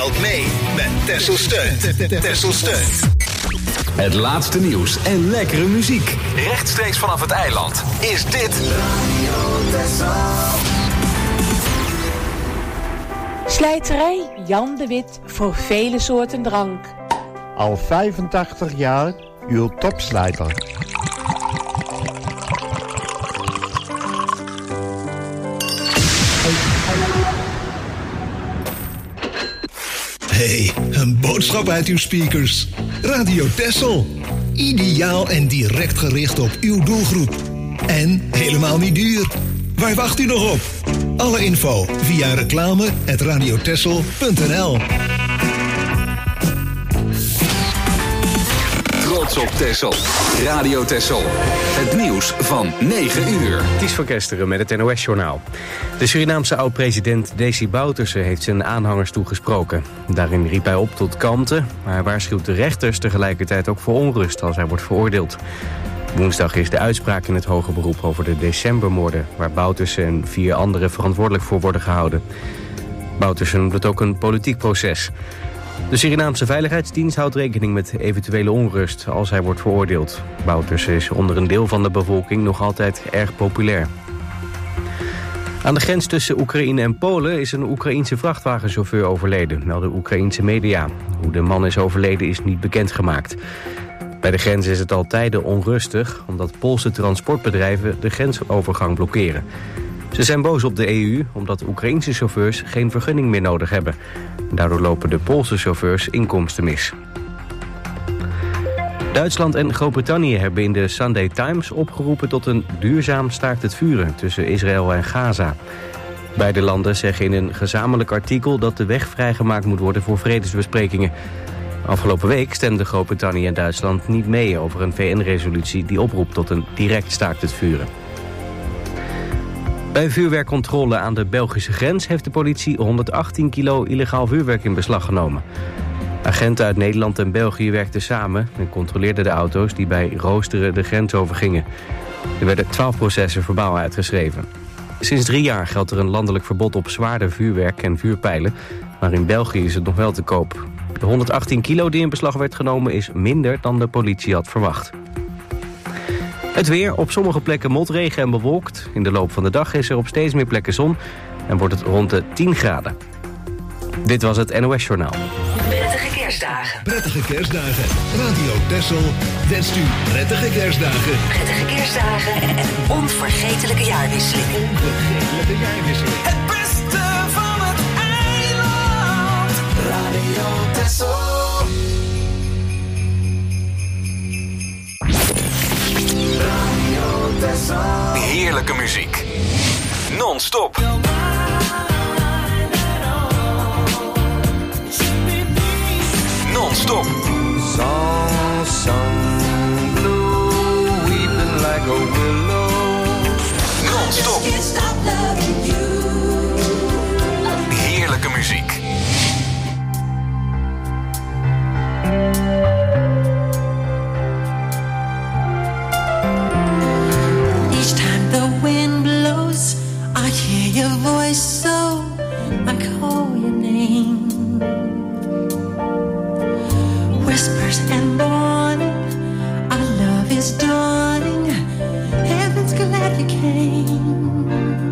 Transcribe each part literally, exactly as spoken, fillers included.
telt mee met Texel Steunt. Texel Steunt. Het laatste nieuws en lekkere muziek. Rechtstreeks vanaf het eiland is dit Radio Texel. Slijterij Jan de Wit voor vele soorten drank. Al vijfentachtig jaar uw topslijter. Hey, een boodschap uit uw speakers. Radio Texel. Ideaal en direct gericht op uw doelgroep. En helemaal niet duur. Waar wacht u nog op? Alle info via reclame at radiotexel punt n l. Trots op Texel. Radio Texel. Het nieuws van negen uur. Ties van Kesteren met het N O S-journaal. De Surinaamse oud-president Desi Bouterse heeft zijn aanhangers toegesproken. Daarin riep hij op tot kalmte, maar hij waarschuwt de rechters tegelijkertijd ook voor onrust als hij wordt veroordeeld. Woensdag is de uitspraak in het hoger beroep over de decembermoorden, waar Bouterse en vier anderen verantwoordelijk voor worden gehouden. Bouterse noemt het ook een politiek proces. De Surinaamse Veiligheidsdienst houdt rekening met eventuele onrust als hij wordt veroordeeld. Bouterse is onder een deel van de bevolking nog altijd erg populair. Aan de grens tussen Oekraïne en Polen is een Oekraïense vrachtwagenchauffeur overleden, melden Oekraïense media. Hoe de man is overleden is niet bekendgemaakt. Bij de grens is het al tijden onrustig, omdat Poolse transportbedrijven de grensovergang blokkeren. Ze zijn boos op de E U, omdat Oekraïense chauffeurs geen vergunning meer nodig hebben. Daardoor lopen de Poolse chauffeurs inkomsten mis. Duitsland en Groot-Brittannië hebben in de Sunday Times opgeroepen tot een duurzaam staakt het vuren tussen Israël en Gaza. Beide landen zeggen in een gezamenlijk artikel dat de weg vrijgemaakt moet worden voor vredesbesprekingen. Afgelopen week stemden Groot-Brittannië en Duitsland niet mee over een V N-resolutie die oproept tot een direct staakt het vuren. Bij vuurwerkcontrole aan de Belgische grens heeft de politie honderdachttien kilo illegaal vuurwerk in beslag genomen. Agenten uit Nederland en België werkten samen en controleerden de auto's die bij roosteren de grens overgingen. Er werden twaalf processen verbaal uitgeschreven. Sinds drie jaar geldt er een landelijk verbod op zwaarder vuurwerk en vuurpijlen, maar in België is het nog wel te koop. De honderdachttien kilo die in beslag werd genomen is minder dan de politie had verwacht. Het weer, op sommige plekken motregen en bewolkt. In de loop van de dag is er op steeds meer plekken zon en wordt het rond de tien graden. Dit was het N O S-journaal. Prettige kerstdagen. Prettige kerstdagen. Radio Texel wenst u prettige kerstdagen. Prettige kerstdagen en een onvergetelijke jaarwisseling. Onvergetelijke jaarwisseling. Het beste van het eiland. Radio Texel. Radio Texel. Heerlijke muziek. Non-stop. Non-stop. Song sung blue, weeping like a willow. Non-stop. Heerlijke muziek. Each time the wind blows, I hear your voice, so I call your name. Whispers and warning, our love is dawning. Heaven's glad you came.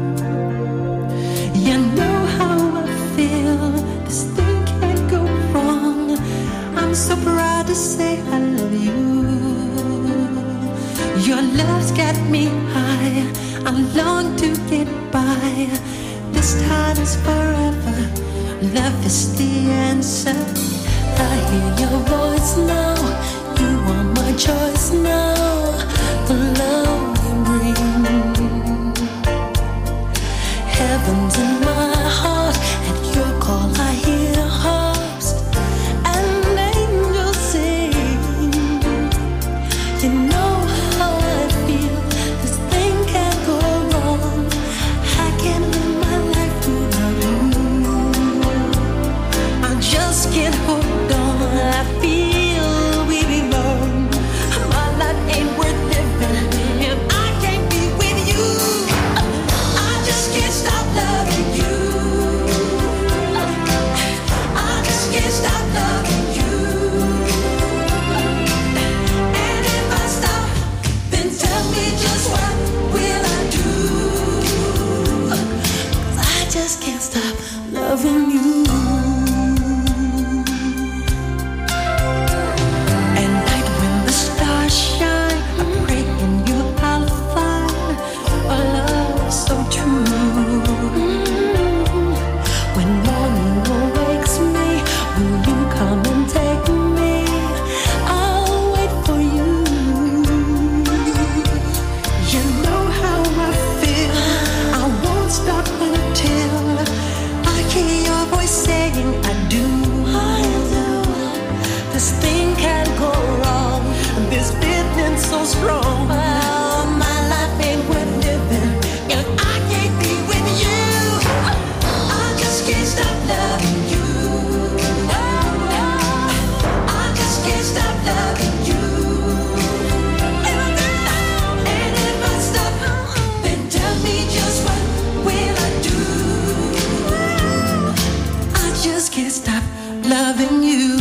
You know how I feel. This thing can't go wrong. I'm so proud to say I love you. Your love's got me high. I long to get by. This time is forever. Love is the answer. I hear your voice now. You are my choice now. The love you bring. Heaven's in my heart. At your call I hear harps and angels sing. You know how I feel. This thing can't go wrong. I can't live my life without you. I just can't hold. I feel we belong. My life ain't worth living if I can't be with you. I just can't stop loving you. I just can't stop loving you.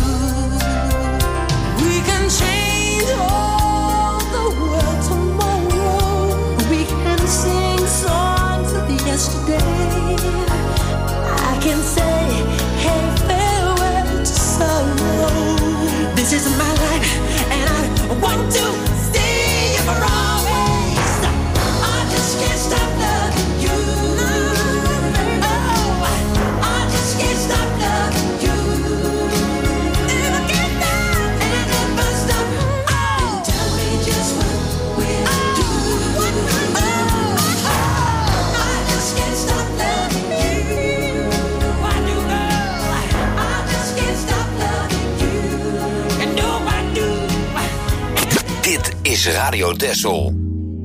We can change all the world tomorrow. We can sing songs of yesterday. I can say, hey, farewell to sorrow. This is my life, and I want to stay here for always. I just can't stop loving you. Oh, I just can't stop loving you. And I can't stop, and I never stop. Oh, tell me just what we'll do. Oh, I just can't stop loving you. I do know. I just can't stop loving you. And no, I do. Dit is Radio Texel.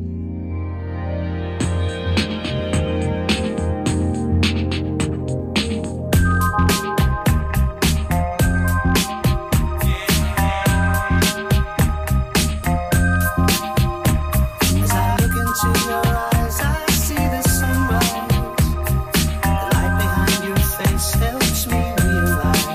As I look into your eyes, I see the sunrise. The light behind your face helps me realize.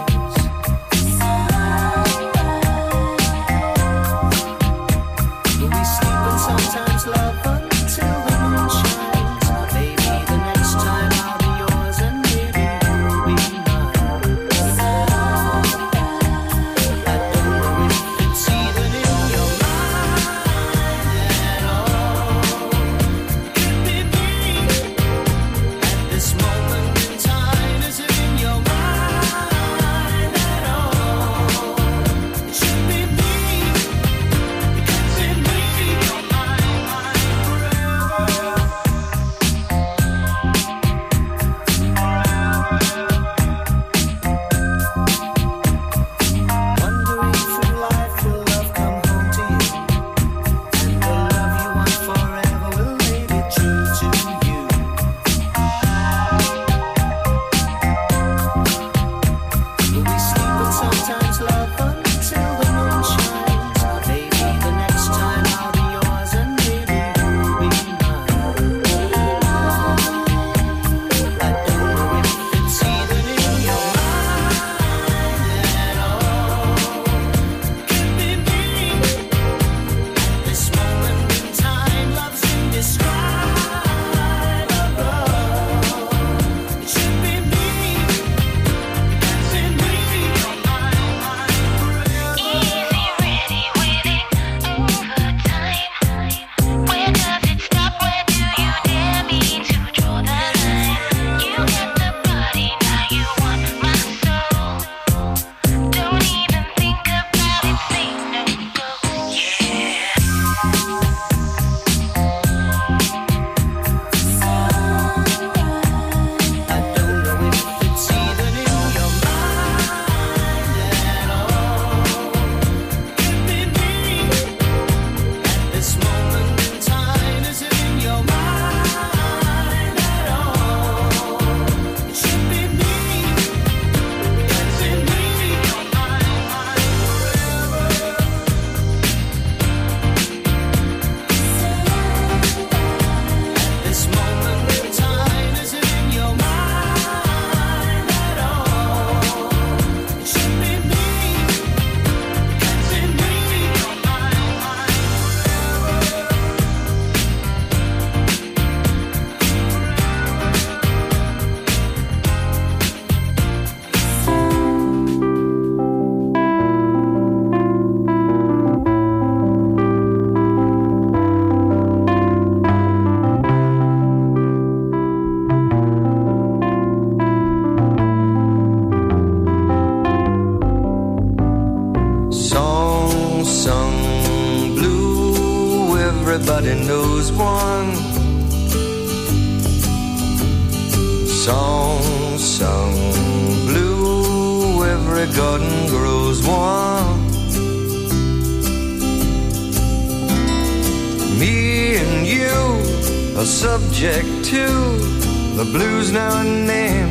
But we sleep and sometimes love until the moon shines. Maybe the next time I'll be yours and maybe you'll be mine. I don't know if it's even in your mind at all. Could be me at this moment in time. Is it in your mind at all? It should be me. It could be me. You're mine, mine forever. Wandering through life, will love come home to you? And the love you want forever will make it true to you. Will we sleep and sometimes love until the moon shines? Maybe the next time I'll be yours and maybe you'll be mine. I don't know if it's even in your mind at all. Could be me at this moment in time. Love's indescribable. It should be me. It could be me. You're mine, mine forever. Easy, ready, waiting over time. Where does it stop? Where do you dare me to draw the line? You got the body, now you want my soul. Don't even think about it, say no go. Yeah. I don't know if it's even in your mind at all. Could be me at this moment in time. Is it in your mind at all? It should be me. It could be me. You're mine, mine forever. At this moment in time, is it in your mind at all? It should be me. It could be me. You're mine, mine Song sung blue, everybody knows one. Song sung blue, every garden grows one. Me and you are subject to the blues now and then.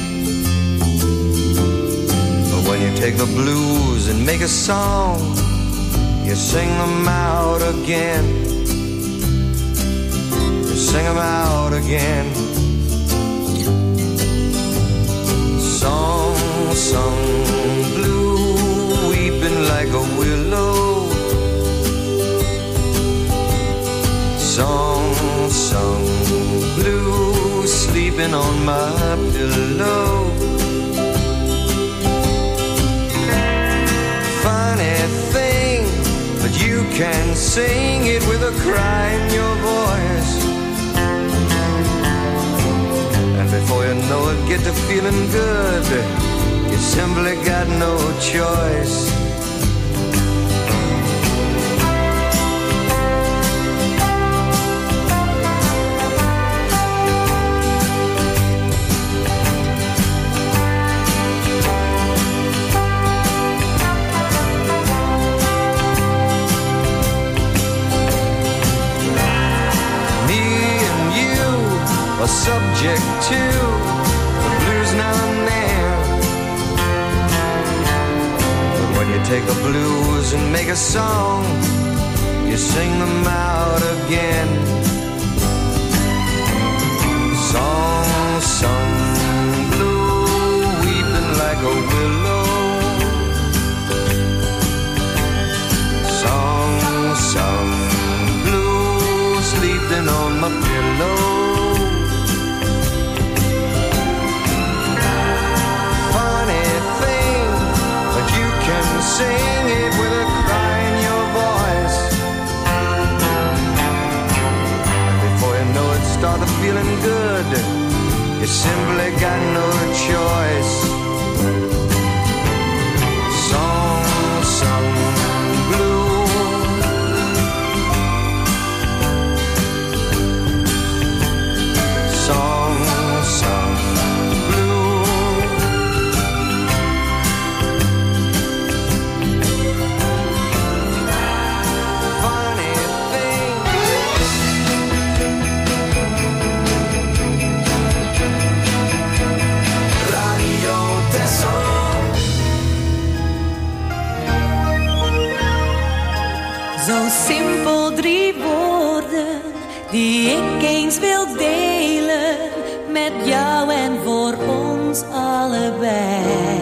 But when you take the blues and make a song, you sing them out again. You sing them out again. Song can sing it with a cry in your voice. And before you know it, get to feeling good. You simply got no choice. Subject to the blues now and then. But when you take the blues and make a song, you sing them out again. Song sung blue, weeping like a willow. Song sung blue, sleeping on my pillow. Sing it with a cry in your voice. And before you know it, start feeling good. You simply got no choice. Song sung blue. Song sung blue. Zo simpel drie woorden die ik eens wil delen met jou en voor ons allebei.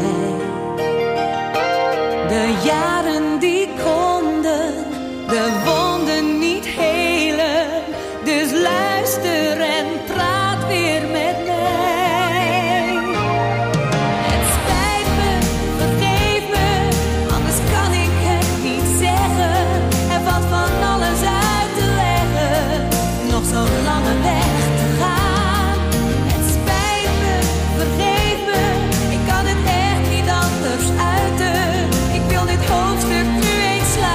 De jaren die konden de wonden niet helen, dus luister en praat weer met mij. Het spijt me, vergeef me, anders kan ik het niet zeggen. Er valt van alles uit te leggen, nog zo'n lange weg te gaan. Het spijt me, vergeef me, ik kan het echt niet anders uiten. Ik wil dit hoofdstuk nu eens sluiten.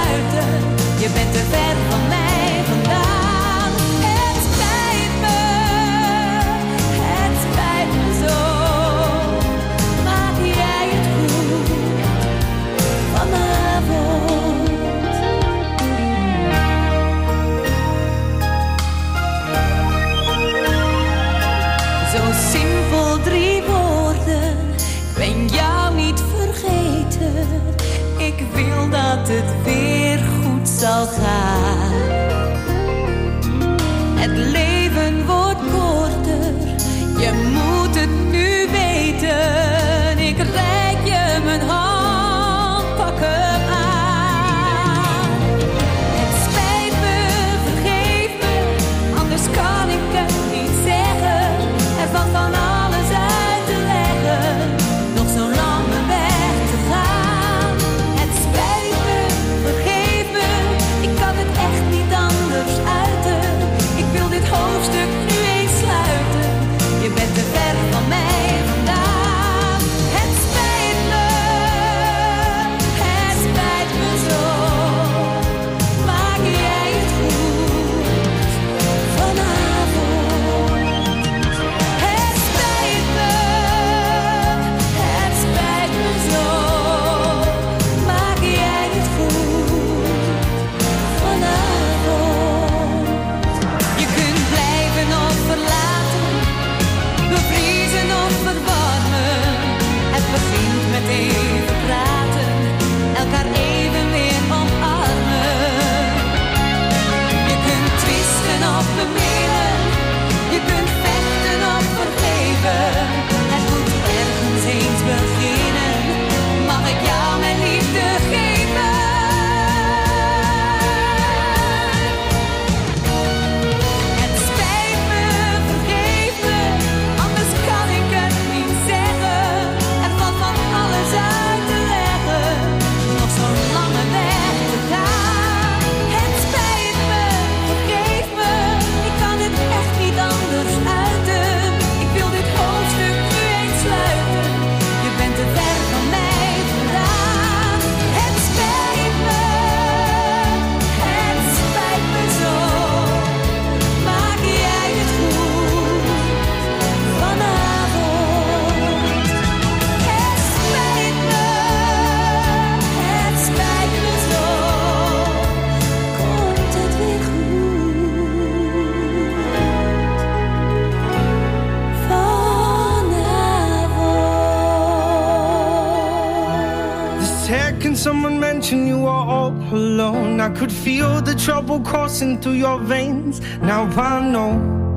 second someone mentioned you were all alone, I could feel the trouble coursing through your veins. Now I know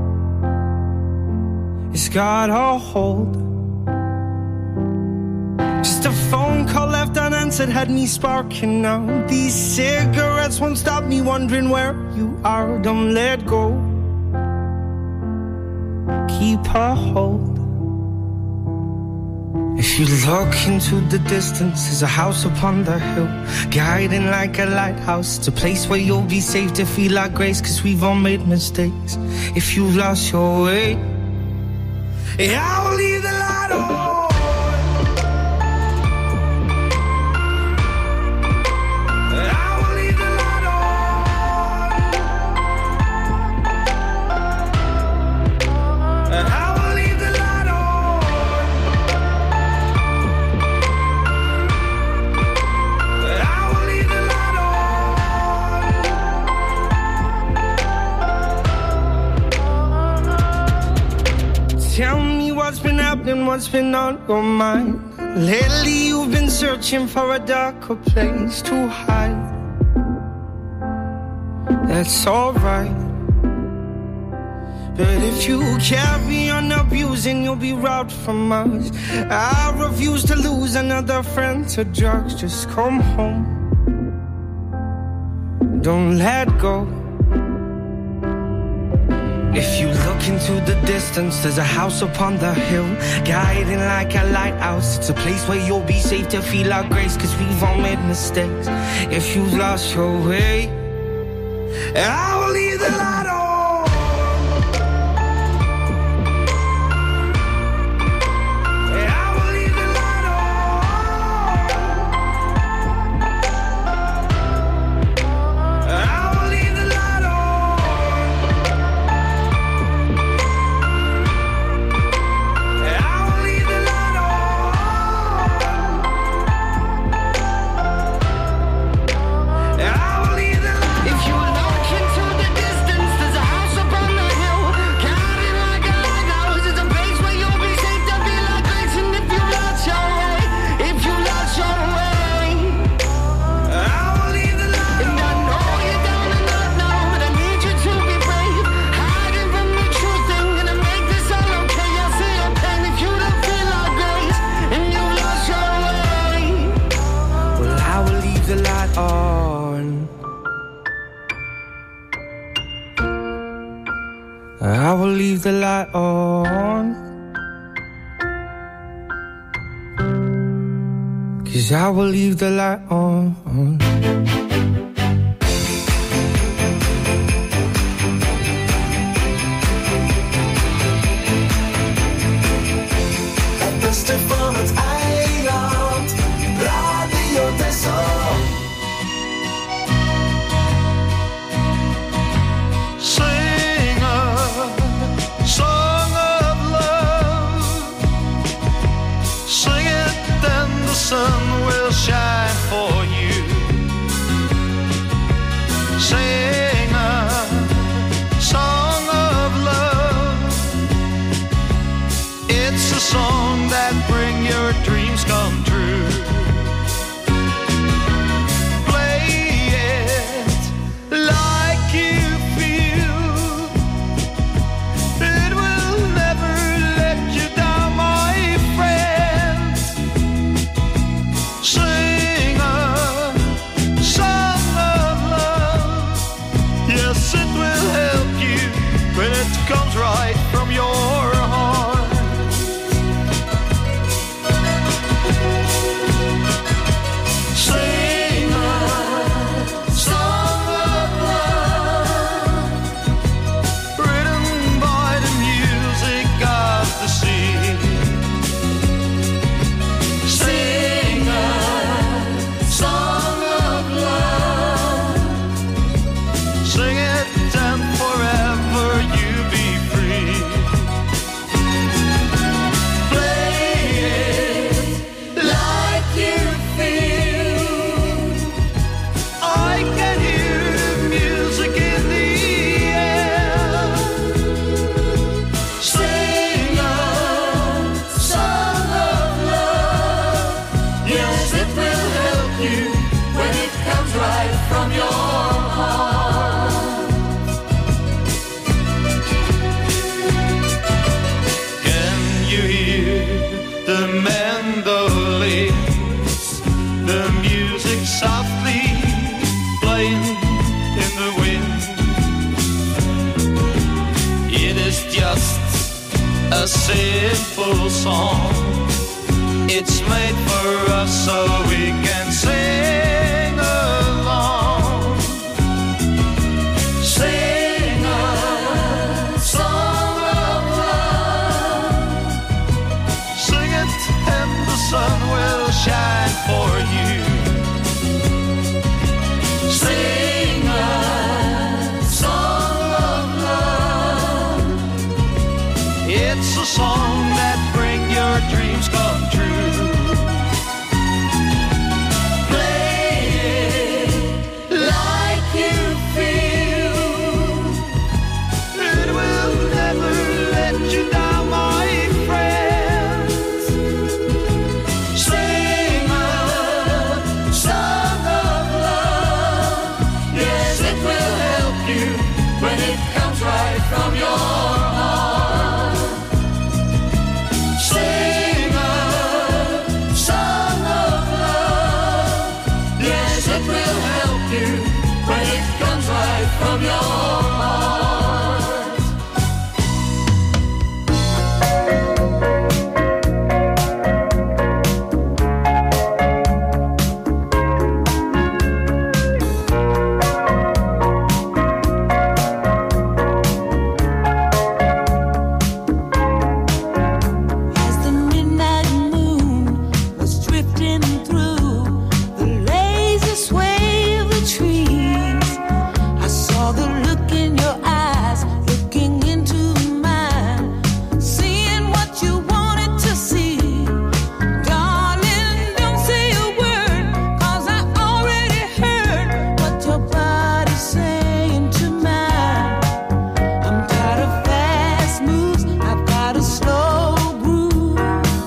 it's got a hold. Just a phone call left unanswered had me sparking now. These cigarettes won't stop me wondering where you are. Don't let go, keep a hold. If you look into the distance, there's a house upon the hill, guiding like a lighthouse. It's a place where you'll be safe to feel like grace, cause we've all made mistakes. If you've lost your way, yeah, I will leave the light on. Tell me what's been happening, what's been on your mind. Lately you've been searching for a darker place to hide. That's alright, but if you carry on abusing, you'll be robbed from us. I refuse to lose another friend to drugs. Just come home, don't let go. If you look into the distance, there's a house upon the hill, guiding like a lighthouse. It's a place where you'll be safe to feel our grace, cause we've all made mistakes. If you've lost your way, I will leave the light on. I will leave the light on, cause I will leave the light on. Het beste van het eiland, Radio Texel. Sun will shine for you. Sing a song of love. It's a song that brings your dreams come true. Play it like you feel. It will never let you down, my friend. Sing a song of love. you when it comes right from your heart. Can you hear the mandolins, the music softly playing in the wind? It is just a simple song. It's made for us so we can sing along. Sing a song of love. Sing it and the sun will shine for you. Sing a song of love. It's a song that brings your dreams come true. Play it like you feel. It will never let you down, my friends. Sing a song of love. Yes, it will help you when it comes right from your heart. Sing a song of love. Yes, it will help you when it comes right from your heart. As the midnight moon was drifting through the lazy sway of the trees, I saw the look in your eyes, looking into mine, seeing what you wanted to see. Darling, don't say a word, 'cause I already heard what your body's saying to mine. I'm tired of fast moves, I've got a slow groove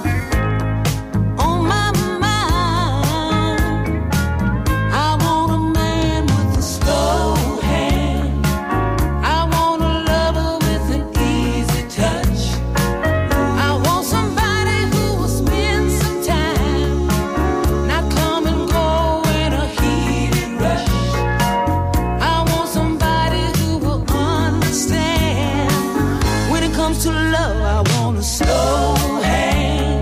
on my mind. I want a man with a slow hand. I want a lover with an easy touch. I want somebody who will spend some time, not come and go in a heated rush. I want somebody who will understand. When it comes to love, I want a slow hand.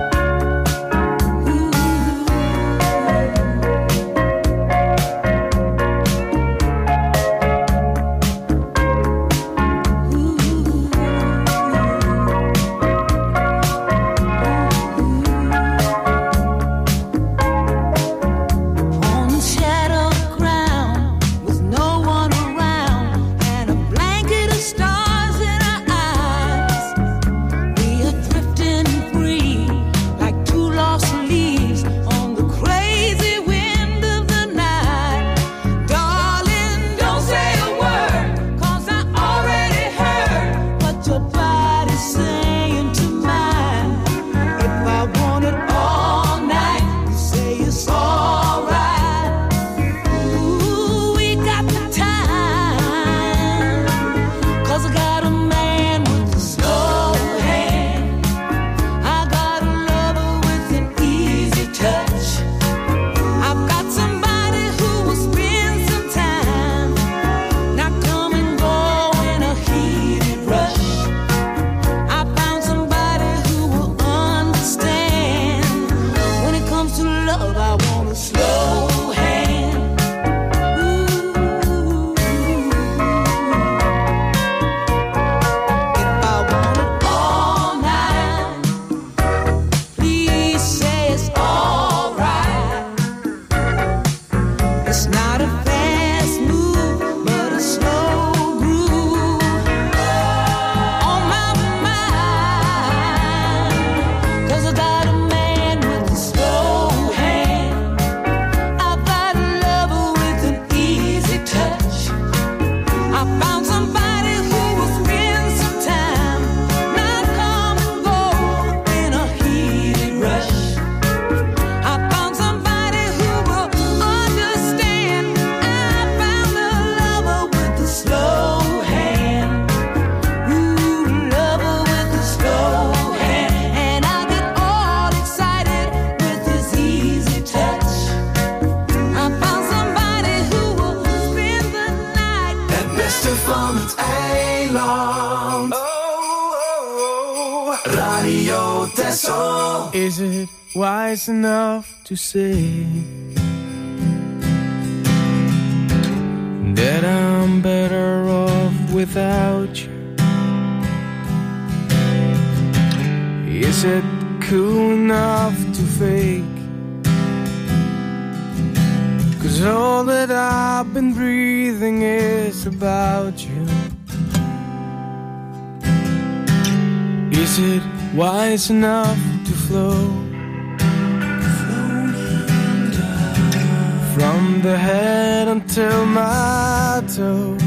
On shadowed ground with no one around and a blanket of stars in our eyes, we are drifting free like two lost leaves on the crazy wind of the night. Darling, don't say a word, 'cause I already heard what your body's saying to mine. If I want it all night, you say it's alright. Ooh, we got the time, 'cause I got a man with a slow hand. I got a lover with an easy touch. I've got somebody who will spend some time, not come and go in a heated rush. I found somebody who will understand. When it comes to love, I want a slow hand. Ooh. If I want it all night, please say it's alright. It's not a fast move, but a slow groove on my mind. 'Cause I got a man with a slow hand. I Tesso. Is it wise enough to say that I'm better off without you? Is it cool enough to fake? 'Cause all that I've been breathing is about you. Is it wise enough to flow from the head until my toes?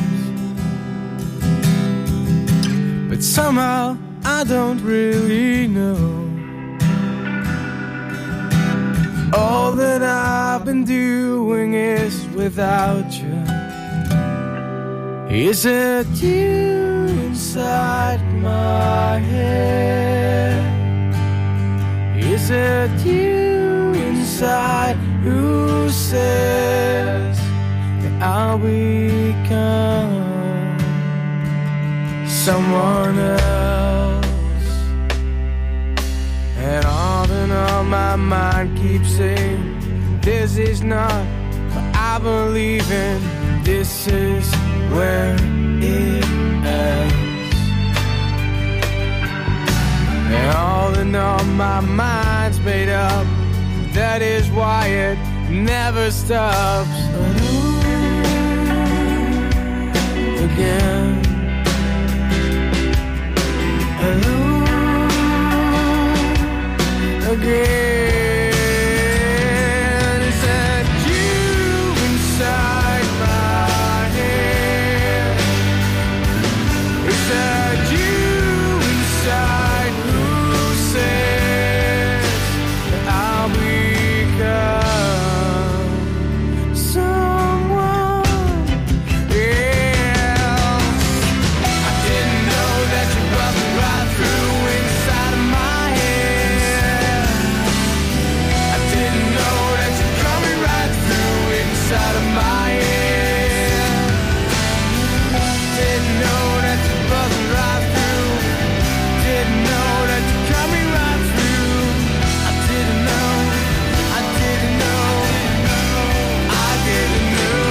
But somehow I don't really know. All that I've been doing is without you. Is it you inside my head? Is it you inside who says that I'll become someone else? And all in all my mind keeps saying this is not what I believe in. This is where it ends. And all in all my mind's made up. That is why it never stops. Again. Again. Is that you inside my head? Is that you inside who says that I'll become someone else? I didn't know that you buzzed right through inside of my head. I didn't know that you're coming right through inside of my head. Didn't know that you're buzzing right through. Didn't know that you're coming right through. I didn't know. I didn't know. I didn't know.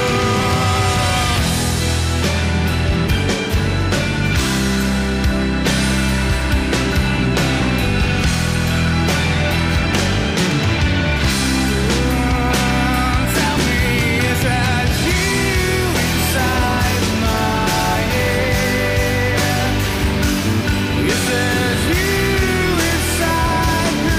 Tell me, is that you inside my head? Is that you inside who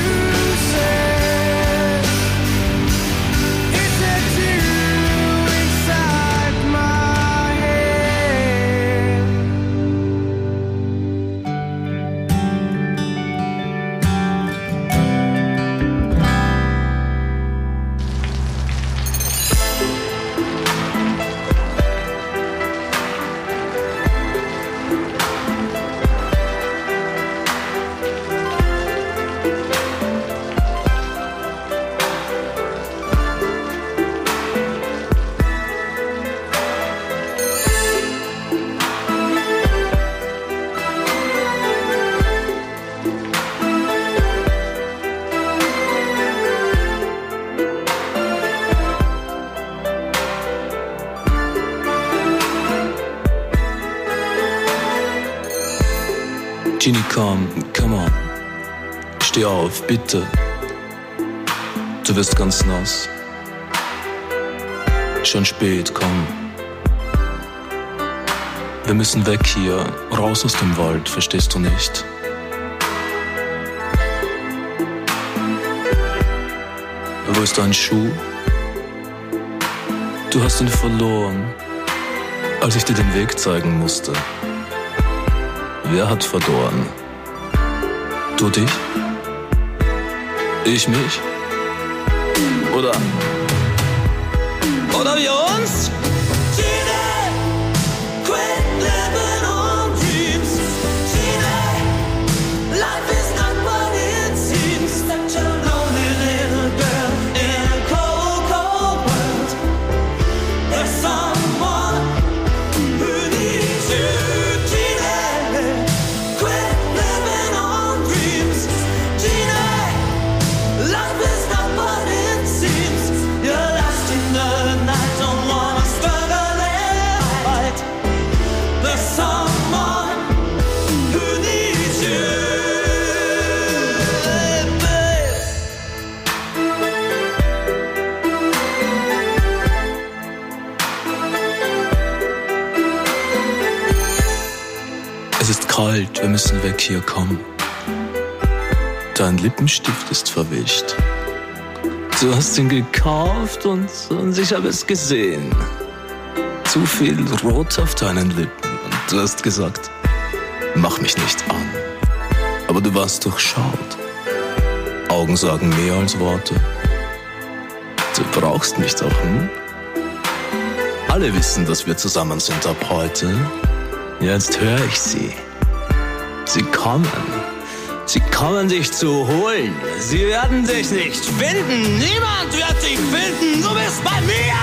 says? Is that you inside my head? Ginny, komm, come on. Steh auf, bitte. Du wirst ganz nass. Schon spät, komm. Wir müssen weg hier, raus aus dem Wald, verstehst du nicht? Wo ist dein Schuh? Du hast ihn verloren, als ich dir den Weg zeigen musste. Wer hat verloren? Du dich? Ich mich? Oder? Oder wir uns? Quit living on dreams. Gina, life is not what it seems. Such a lonely little girl in a cold, cold world. There's someone who needs you. Gina, quit living on dreams. Gina. Es ist kalt, wir müssen weg hier, komm. Dein Lippenstift ist verwischt. Du hast ihn gekauft und, und ich habe es gesehen. Zu viel Rot auf deinen Lippen und du hast gesagt, mach mich nicht an. Aber du warst durchschaut. Augen sagen mehr als Worte. Du brauchst mich doch, hm? Alle wissen, dass wir zusammen sind ab heute. Jetzt höre ich sie. Sie kommen. Sie kommen dich zu holen. Sie werden dich nicht finden. Niemand wird dich finden. Du bist bei mir.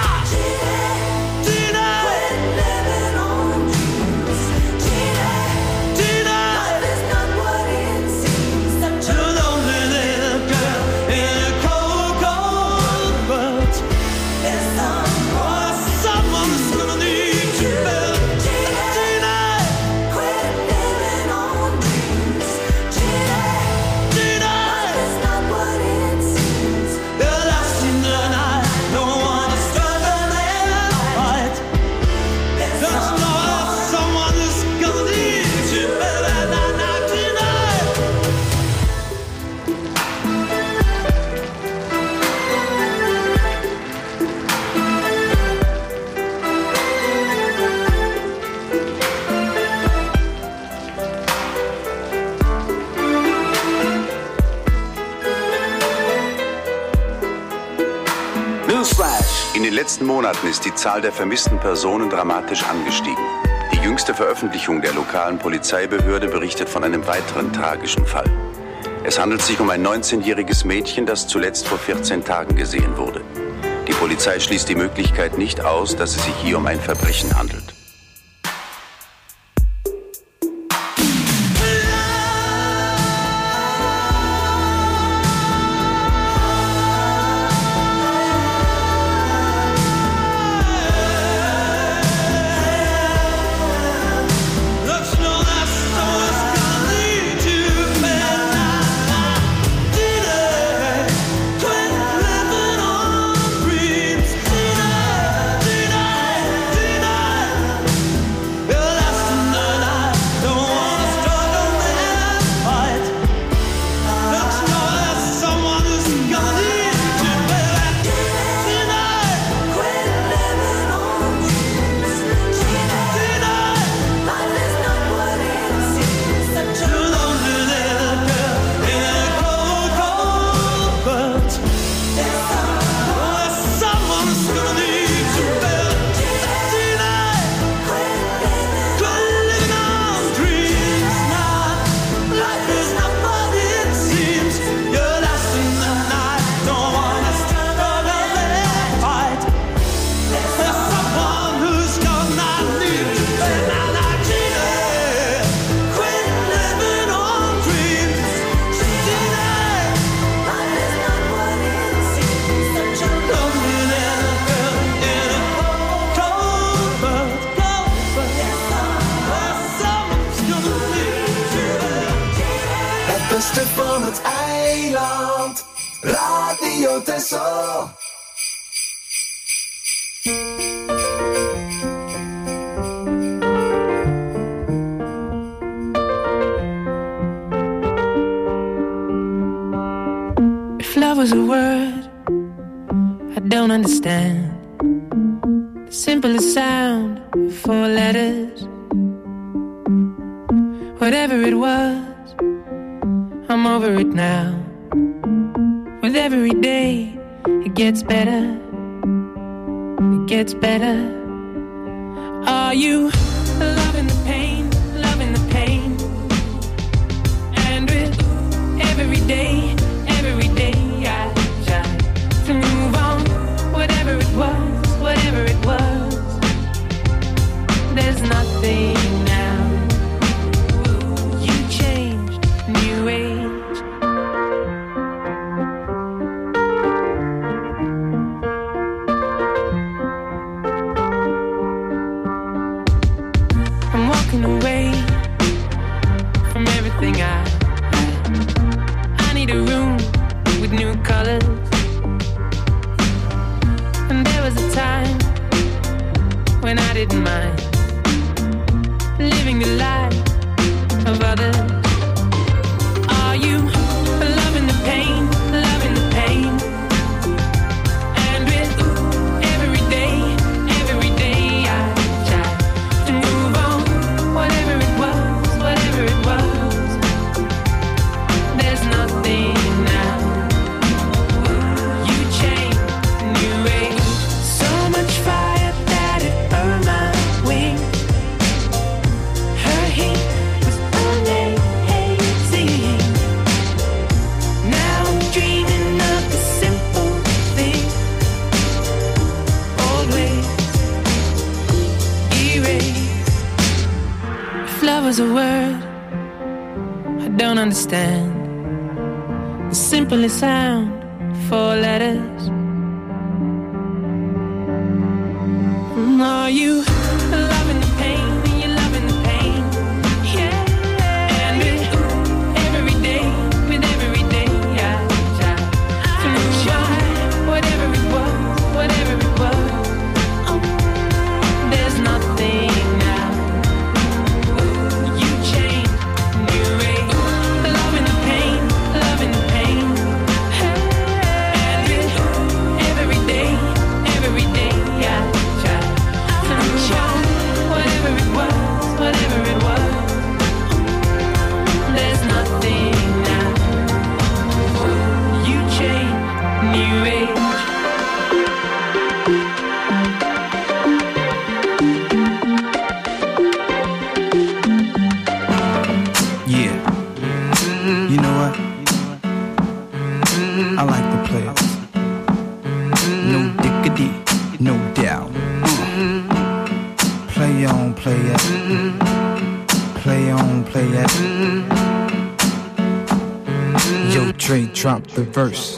In den letzten Monaten ist die Zahl der vermissten Personen dramatisch angestiegen. Die jüngste Veröffentlichung der lokalen Polizeibehörde berichtet von einem weiteren tragischen Fall. Es handelt sich um ein neunzehnjähriges Mädchen, das zuletzt vor vierzehn Tagen gesehen wurde. Die Polizei schließt die Möglichkeit nicht aus, dass es sich hier um ein Verbrechen handelt. Beste van het eiland, Radio Texel. If love was a word I don't understand, the simplest sound, four letters. Whatever it was, I'm over it now. With every day, it gets better. It gets better. Are you loving the pain, loving the pain? And with every day, every day, I try to move on. Whatever it was, whatever it was, there's nothing now. You changed, new age. Away from everything I had. I need a room with new colors. And there was a time when I didn't mind living the life others? Are you loving the pain, loving the pain? And with every day, every day I try to move on. Whatever it was, whatever it was, there's nothing now. You changed, new age, so much fire that it burned my wings. Her heat was amazing. Now I'm dreaming of the simple thing. Old ways erased. If love was a word I don't understand, the simplest sound, four letters. Are you loving the pain? You loving the pain? Yeah. And with every day, with every day, I try to try whatever it was, whatever it was. Oh, there's nothing now. You changed, new age, loving the pain, loving the pain. And with every day, every day, I try to try whatever it was, whatever it was. There's nothing now. You changed, new age. Yeah. You know what? I like the players. No diggity, no doubt. Play on, play it. Play on, play it. Yo, Dre, drop the verse.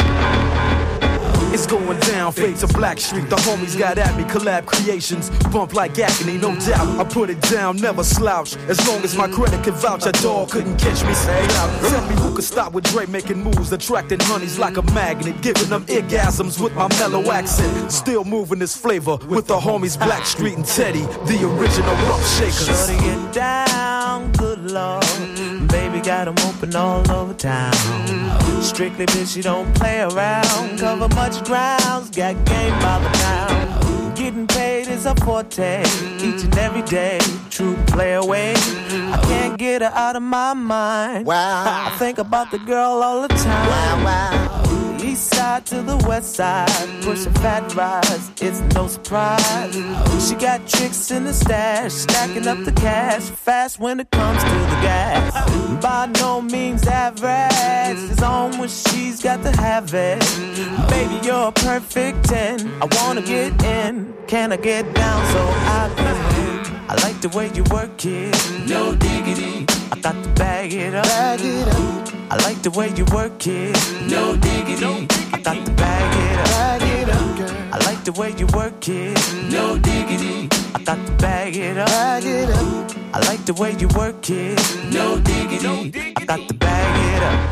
It's going down, fade to Black Street. The homies got at me, collab creations. Bump like agony, no doubt. I put it down, never slouch. As long as my credit can vouch, a dog couldn't catch me. Say out. Tell me who could stop with Dre making moves, attracting honeys like a magnet, giving them orgasms with my mellow accent. Still moving this flavor with the homies Black Street and Teddy, the original rough shakers. Shorty get down, good lord. Baby got 'em open all over town. Strictly bitch, you don't play around. Cover much grounds, got game by the pound. Getting paid is a forte, each and every day. True play away. I can't get her out of my mind. Wow. I think about the girl all the time. Wow, wow. East side to the west side, pushing fat rides, it's no surprise. She got tricks in the stash, stacking up the cash, fast when it comes to the gas. By no means average, it's on when she's got to have it. Baby, you're a perfect ten, I wanna get in, can I get down so I can? I like the way you work it, no diggity. I got to bag it up, bag it up. I like the way you work it, no diggity. I got to bag it up, bag it up, girl. I like the way you work it, no diggity. I got to bag it up, bag it up. I like the way you work it, no diggity. I got to bag it up.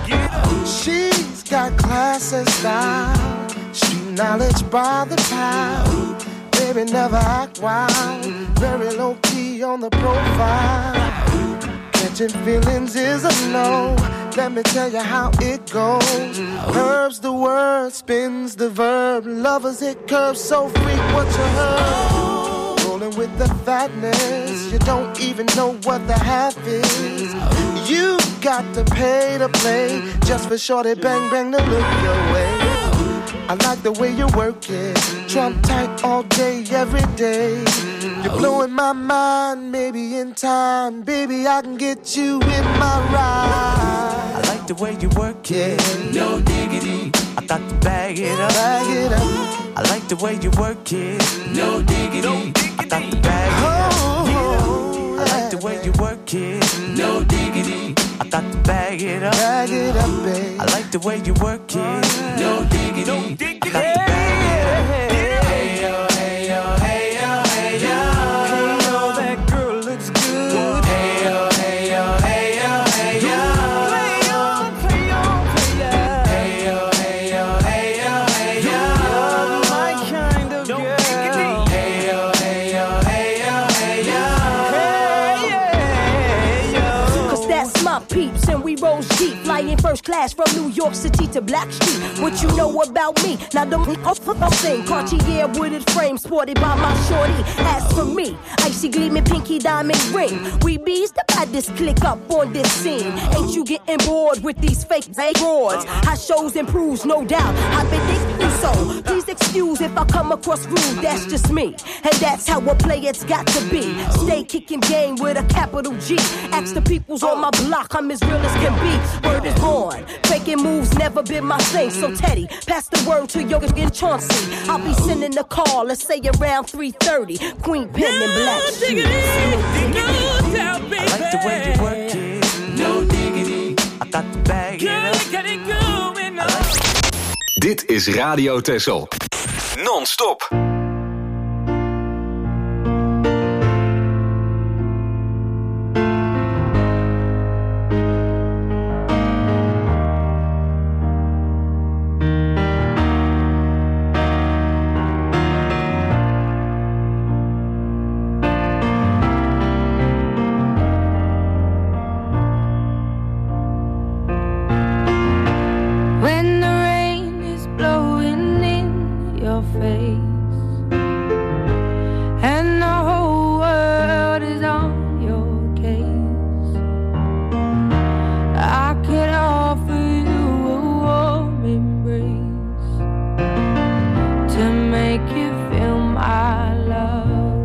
She's got class and style, street knowledge by the pound. Baby never act wild, very low key on the profile. Catching feelings is a no. Let me tell you how it goes. Herbs the word, spins the verb. Lovers hit curves so freak what you heard. Rolling with the fatness, you don't even know what the half is. You got to pay to play, just for shorty bang bang to look your way. I like the way you work it, Trump tight all day, every day. You're blowing my mind, maybe in time, baby, I can get you in my ride. I like the way you work it, no diggity. I got to bag it up, bag it up. I like the way you work it, no diggity. I got to bag it up. I like the way you work it, no diggity. I got to bag it up, bag it up, babe. I like the way you work it, no diggity. I got to bag it up. Hey yo, hey yo, hey yo, hey yo. Hey yo, that girl looks good. Hey yo, hey yo, hey yo, hey yo. Play on, play on, play on. Hey yo, hey yo, hey yo, hey yo. You're my kind of girl. Hey yo, hey yo, hey yo, hey yo. Hey yo. Cause that's my and we rose deep, flying first class from New York City to Blackstreet. What you know about me? Now don't thing. Cartier wooded frame sported by my shorty. As for me, icy gleaming pinky diamond ring. We bees the baddest click up on this scene. Ain't you getting bored with these fake broads? How shows improves, no doubt. I've been thinking so. Please excuse if I come across rude. That's just me, and that's how a player's got to be. Stay kicking game with a capital G. Ask the peoples on my block, I'm as real as can be. Word is born. Faking moves never been my thing. So Teddy, pass the word to Yoga and Chauncey. I'll be sending a call, let's say around three thirty. Queen Pen and Black Shoes. No doubt, baby. I like the way you work it. No diggity. I got the bag. Girl, got it going on. Dit is Radio Texel. Non-stop. When the rain is blowing in your face and the whole world is on your case, I could offer you a warm embrace to make you feel my love.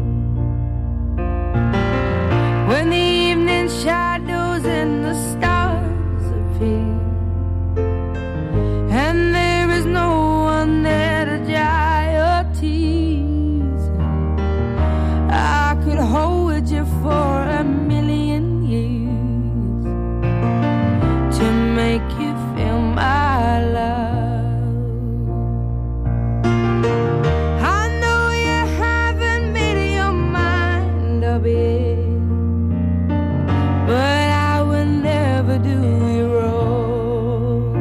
When the evening shadows and the stars appear and there is no one there to dry your tears, I could hold you for a million years to make you feel my love. I know you haven't made your mind up yet, but I will never do you wrong.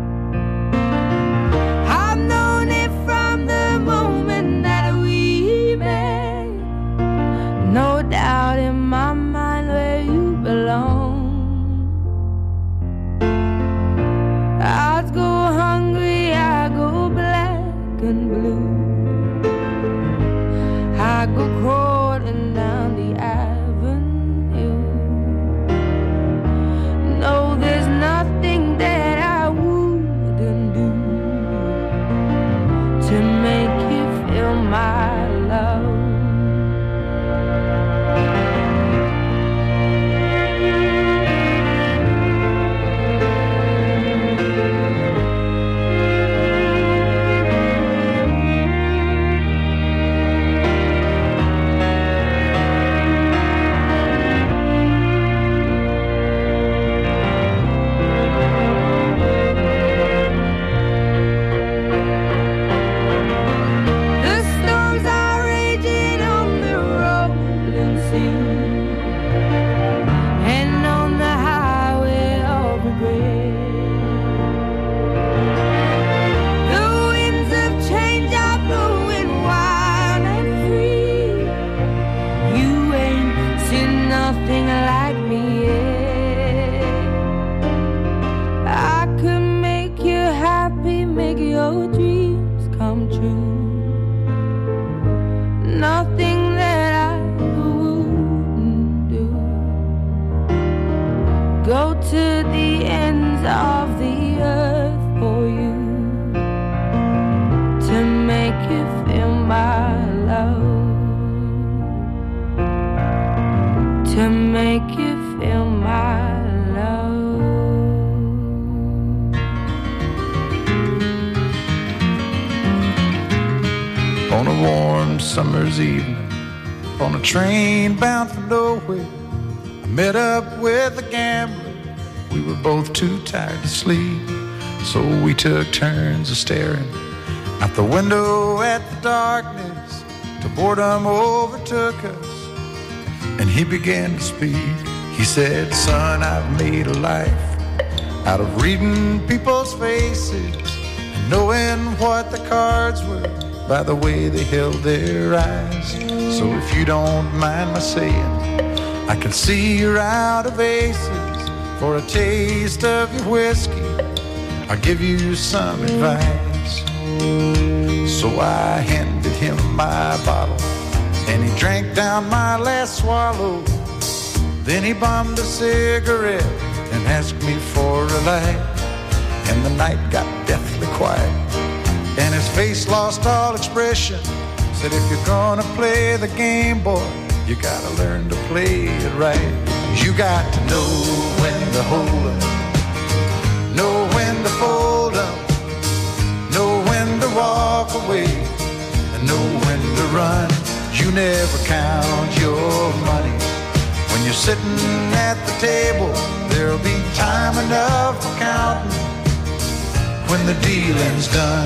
I've known it from the moment that we met. No doubt in my mind where you belong. I'd go hungry, I go black and blue. I go crawling down the avenue. No, there's nothing that I wouldn't do to make you feel my love. The storms are raging on the rolling sea and on the highway of regret. The winds of change are blowing wild and free. You ain't seen nothing like me yet. I could make you happy, make your dreams come true. Nothing that I wouldn't do. Go to the ends of the earth for you to make you feel my love. To make you feel my love. On a warm summer's evening, on a train bound for nowhere, I met up with a gambler. We were both too tired to sleep, so we took turns of staring out the window at the darkness till boredom overtook us, and he began to speak. He said, "Son, I've made a life out of reading people's faces and knowing what the cards were by the way they held their eyes. So if you don't mind my saying, I can see you're out of aces. For a taste of your whiskey, I'll give you some advice. So I handed him my bottle, and he drank down my last swallow. Then he bummed a cigarette and asked me for a light. And the night got deathly quiet, and his face lost all expression. Said, if you're gonna play the game, boy, you gotta learn to play it right. You got to know when to hold up, know when to fold up, know when to walk away, and know when to run. You never count your money. When you're sitting at the table, there'll be time enough for counting when the dealing's done.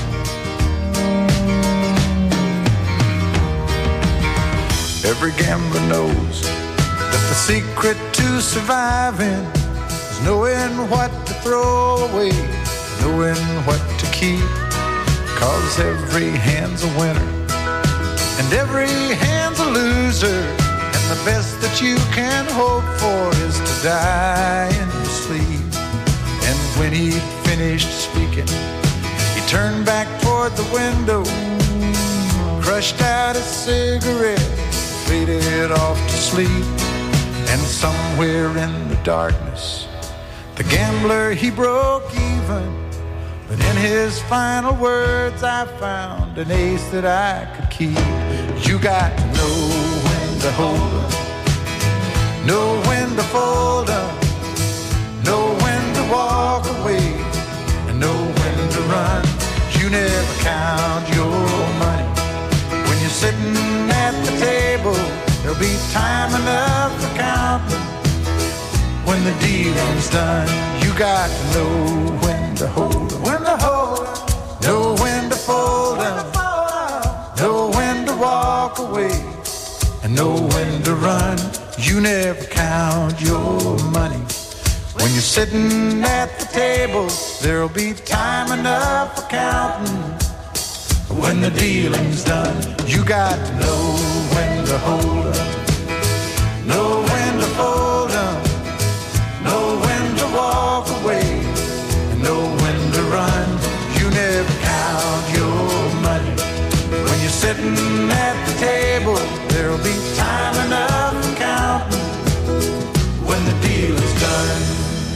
Every gambler knows that the secret to surviving is knowing what to throw away, knowing what to keep. 'Cause every hand's a winner and every hand's a loser, and the best that you can hope for is to die in your sleep. And when he finished speaking, he turned back toward the window, crushed out a cigarette, faded off to sleep. And somewhere in the darkness, the gambler, he broke even. But in his final words, I found an ace that I could keep. You got to know when to hold up, know when to fold up, know when to walk away, and know when to run. You never count your money. When you're sitting at the table, there'll be time enough for counting when the dealing's done. You got to know when to hold up, when to hold up, know when to fold up, know when to walk away, and know when to run. You never count your money. When you're sitting at the table, there'll be time enough for counting when the dealing's done. You got to know when to hold up, know when to fold up, know when to walk away, and know when to run. You never count your money. When you're sitting at the table, there'll be time enough for counting when the deal is done.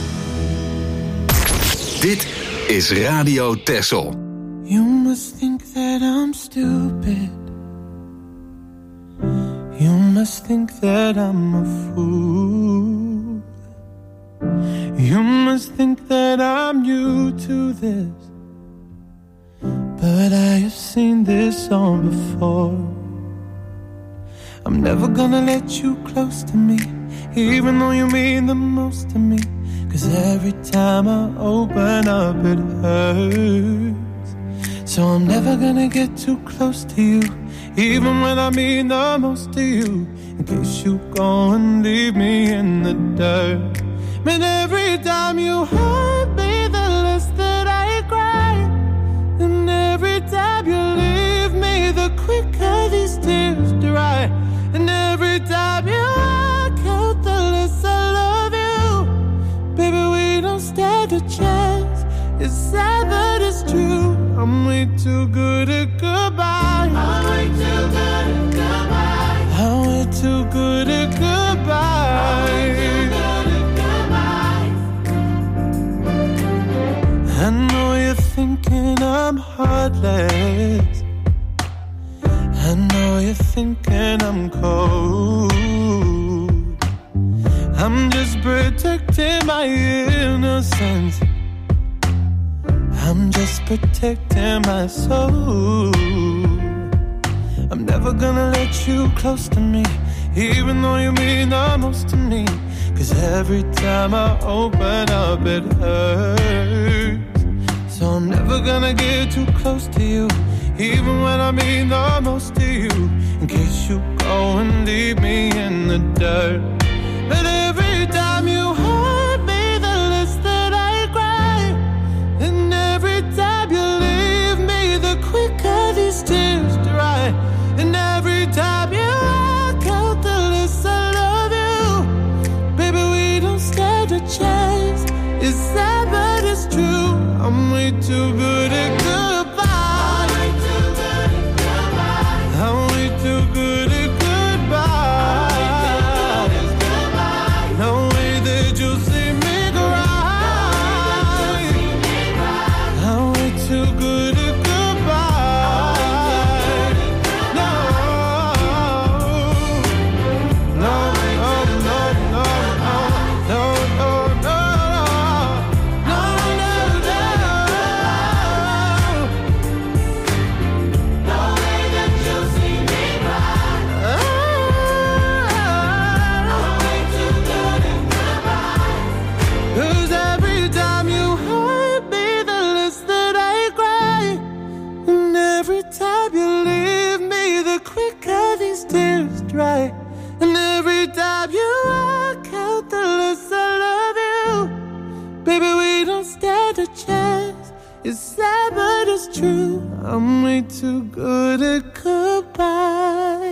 Dit is Radio Texel. You must think that I'm stupid. You must think that I'm a fool. You must think that I'm new to this, but I have seen this all before. I'm never gonna let you close to me, even though you mean the most to me. 'Cause every time I open up it hurts. So I'm never gonna get too close to you, even when I mean the most to you, in case you go and leave me in the dirt. Man, every time you hurt me, the less that I cry. And every time you leave me, the quicker these tears dry. And every time you walk out, the less I love you. Baby, we don't stand a chance. It's sad that it's true. I'm way too good at goodbye. I'm way too good at goodbye. I'm way too good at goodbye. I know you're thinking I'm heartless. I know you're thinking I'm cold. I'm just protecting my innocence. I'm just protecting my soul. I'm never gonna let you close to me, even though you mean the most to me. 'Cause every time I open up it hurts. So I'm never gonna get too close to you, even when I mean the most to you, in case you go and leave me in the dirt. But every time you hurt me, the less that I cry. And every time you leave me, the quicker these tears dry. And every time you walk out, the less I love you. Baby, we don't stand a chance. way too good at goodbye. I'm way too good at goodbye. No way that you'll see me cry. I'm way too good at goodbye. No, no, no, no, no, no, no, no, no, no, no, no way that you'll see me cry. I'm way too good at goodbye. 'Cause every time you hurt me, the less that I cry. And every time you leave me, the quicker these tears dry. And every time you walk out, the less I love you. Baby, we don't stand a chance. It's sad, but it's true. I'm way too good at goodbye.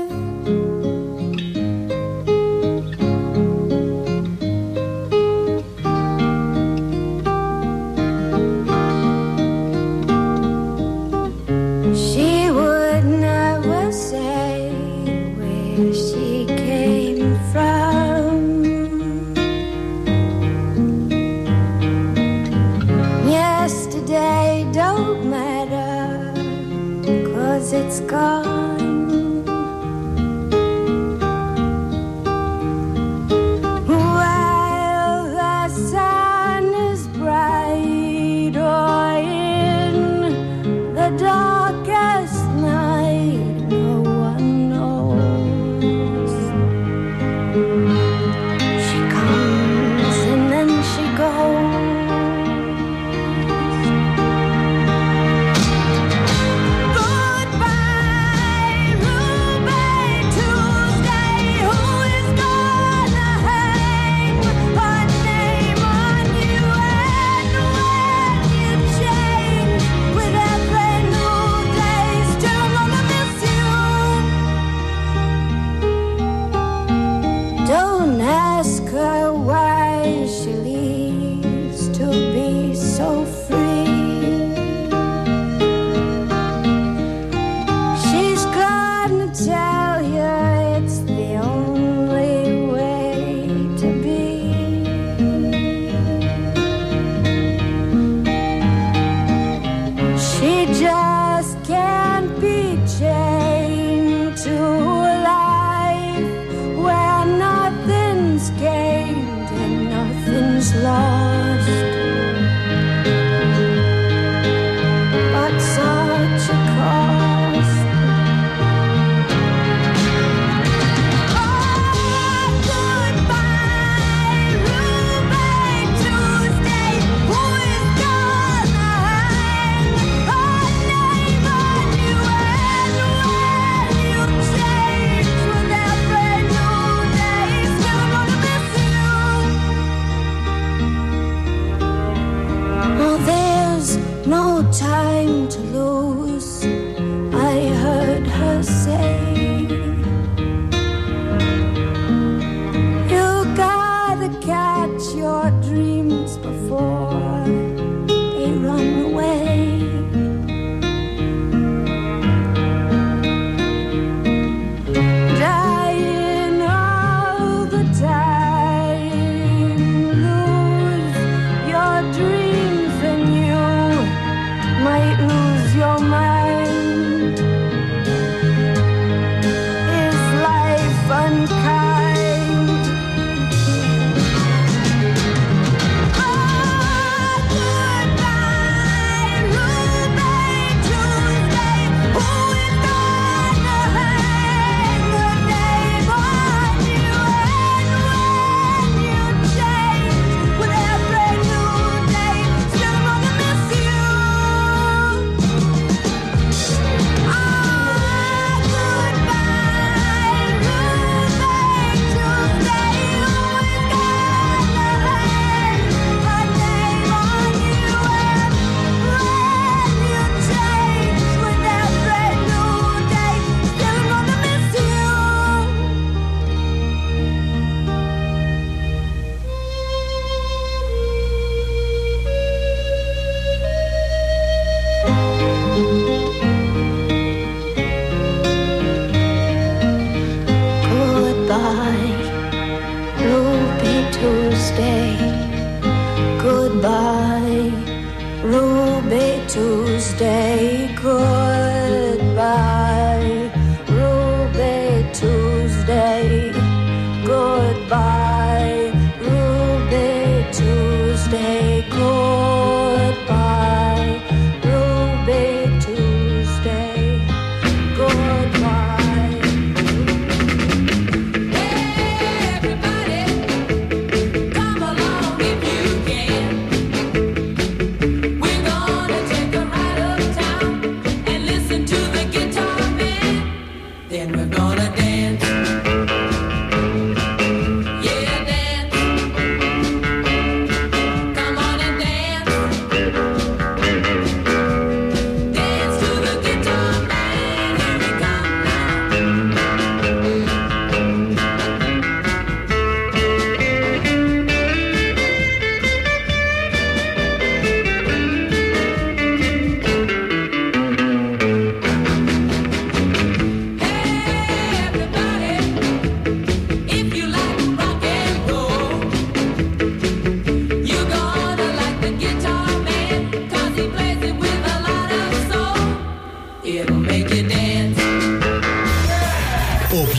She would never say where she came from. Yesterday don't matter, 'cause it's gone. While the sun is bright, or in the darkest night, no one knows. She comes and then she goes. Goodbye,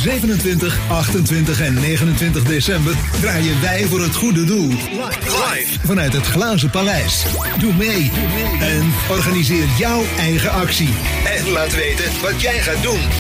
zevenentwintig, achtentwintig en negenentwintig december draaien wij voor het goede doel. Live vanuit het Glazen Paleis. Doe mee en organiseer jouw eigen actie. En laat weten wat jij gaat doen.